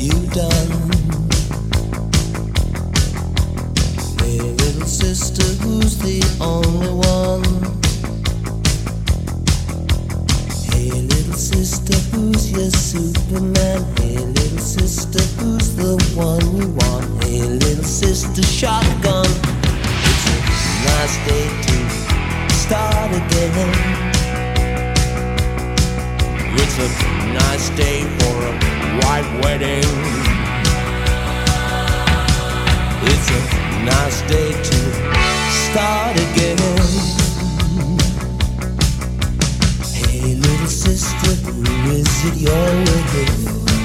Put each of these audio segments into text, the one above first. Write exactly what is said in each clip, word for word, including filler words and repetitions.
you done? Hey, little sister, who's the only one? Hey, little sister, who's your Superman? Hey, little sister, who's the one you want? Hey, little sister, shotgun. It's a nice day to start again. It's a nice day for a white wedding. It's a nice day to start again. Hey, little sister, who is it you're with?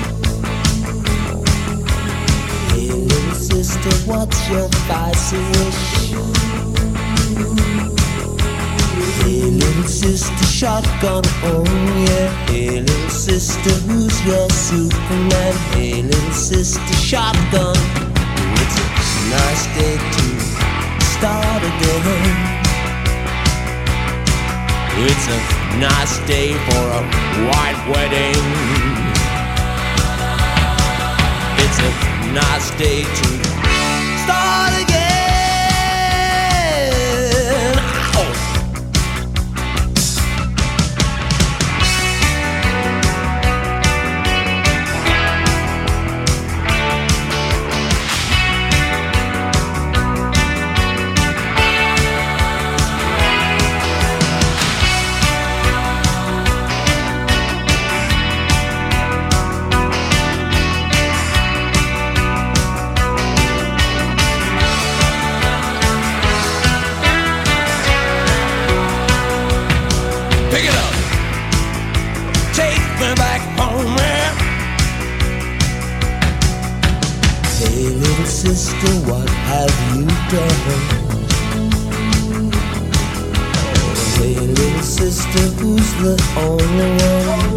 Hey, little sister, what's your spicy wish? Hey, little sister, shotgun, oh yeah. Hey, little sister, who's your Superman? Hey, little sister, shotgun. It's a nice day to start again. It's a nice day for a white wedding. It's a nice day to start again. Ow! Pick it up, take me back home, man. Hey, little sister, what have you done? Hey, little sister, who's the only one?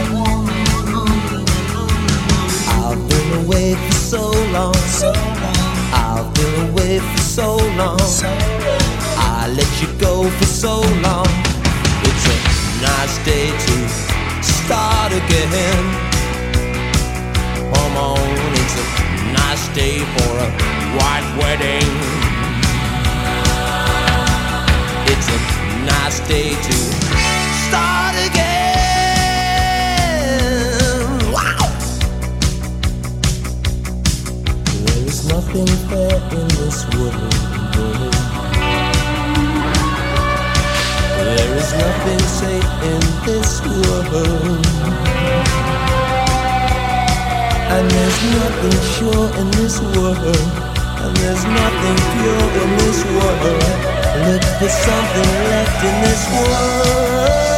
I've been away for so long. I've been away for so long. I let you go for so long. It's a nice day to start again. Come on, it's a nice day for a white wedding. It's a nice day to start again. Wow! There is nothing fair in this world. There is nothing safe in this world, and there's nothing sure in this world, and there's nothing pure in this world. Look for something left in this world.